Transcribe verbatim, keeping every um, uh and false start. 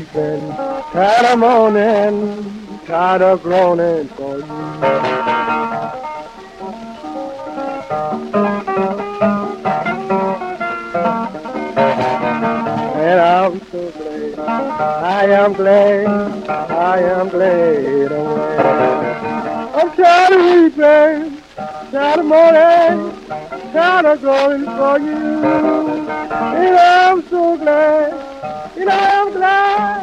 weeping, tired of mourning, tired of groaning for you. And I'm so glad, I am glad, I am glad away. I'm tired of weeping, tired of mourning, tired of groaning for you. And I'm so glad, and I am glad.